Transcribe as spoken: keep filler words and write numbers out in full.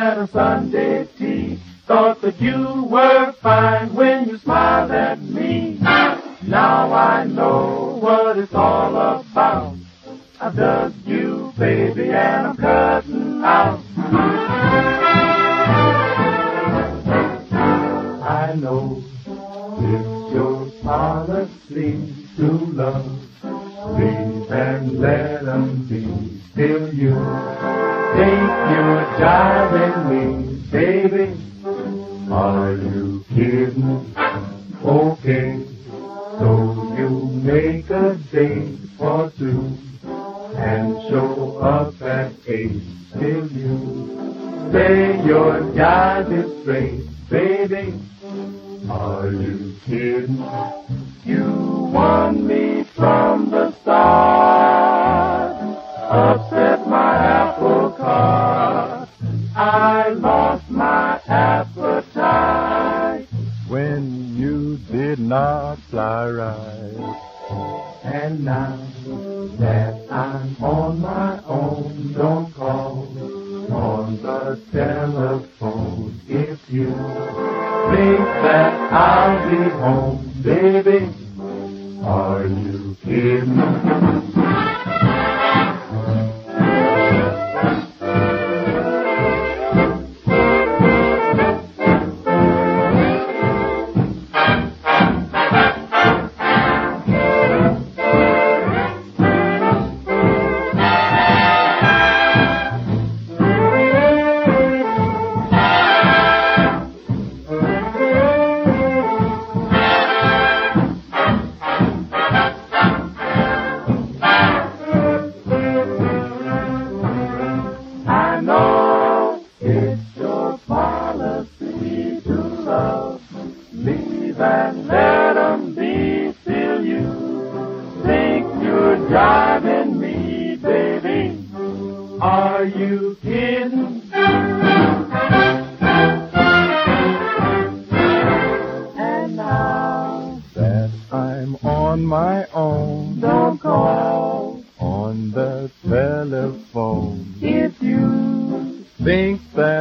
at a Sunday tea. Thought that you were fine when you smiled at me. Now I know what it's all about. I've dug you, baby, and I'm cutting out. I know it's your policy to love. Please and let them be still you. Think you're jiving me, baby. Are you kidding? Okay, so you make a date for two and show up at eight. Still you say your jive is straight, baby. Are you kidding? You won me from the start, upset my apple cart. I lost my appetite when you did not fly right. And now that I'm on my own, don't call on the telephone. If you think that I'll be home, baby, are you kidding? Leave and let 'em be till you think you're driving me, baby. Are you kidding? And now that I'm on my own, don't call on the telephone. If you think that